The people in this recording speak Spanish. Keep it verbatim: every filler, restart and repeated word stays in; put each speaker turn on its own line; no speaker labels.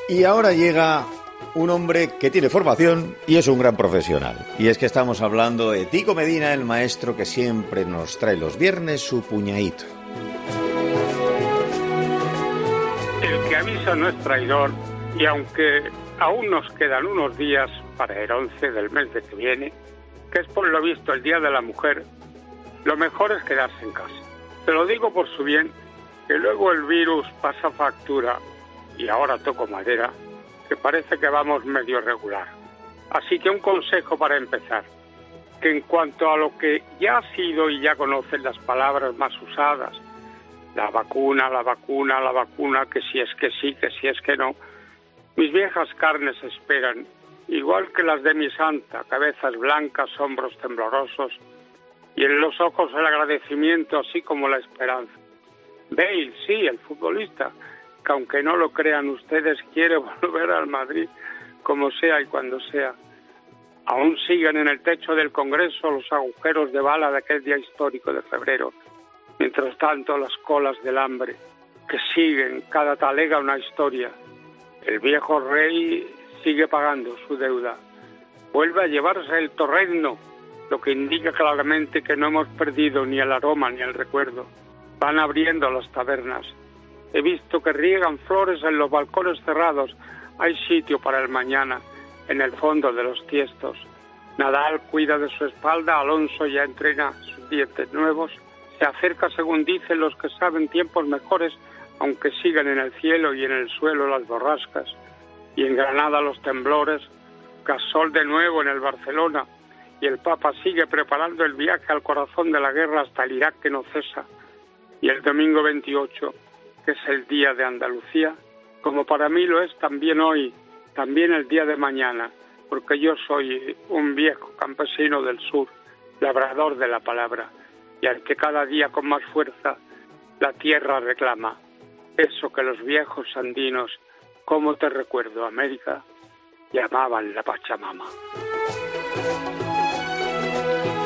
Y ahora llega un hombre que tiene formación y es un gran profesional. Y es que estamos hablando de Tico Medina, el maestro que siempre nos trae los viernes su puñadito.
El que avisa no es traidor, y aunque aún nos quedan unos días para el once del mes de que viene, que es por lo visto el Día de la Mujer, lo mejor es quedarse en casa. Te lo digo por su bien, que luego el virus pasa factura, y ahora toco madera, que parece que vamos medio regular. Así que un consejo para empezar, que en cuanto a lo que ya ha sido y ya conocen las palabras más usadas, la vacuna, la vacuna, la vacuna, que si es que sí, que si es que no, mis viejas carnes esperan, igual que las de mi santa, cabezas blancas, hombros temblorosos, y en los ojos el agradecimiento, así como la esperanza. Bale, sí, el futbolista, que aunque no lo crean ustedes, quiere volver al Madrid, como sea y cuando sea. Aún siguen en el techo del Congreso los agujeros de bala de aquel día histórico de febrero. Mientras tanto, las colas del hambre, que siguen, cada talega una historia. El viejo rey sigue pagando su deuda. Vuelve a llevarse el torrezno, lo que indica claramente que no hemos perdido ni el aroma ni el recuerdo. Van abriendo las tabernas. He visto que riegan flores en los balcones cerrados. Hay sitio para el mañana, en el fondo de los tiestos. Nadal cuida de su espalda, Alonso ya entrena sus dientes nuevos. Se acerca, según dicen los que saben, tiempos mejores, aunque sigan en el cielo y en el suelo las borrascas. Y en Granada los temblores, Gasol de nuevo en el Barcelona, y el Papa sigue preparando el viaje al corazón de la guerra hasta el Irak que no cesa. Y el domingo veintiocho, que es el día de Andalucía, como para mí lo es también hoy, también el día de mañana, porque yo soy un viejo campesino del sur, labrador de la palabra, y al que cada día con más fuerza la tierra reclama. Eso que los viejos andinos, como te recuerdo, América, llamaban la Pachamama.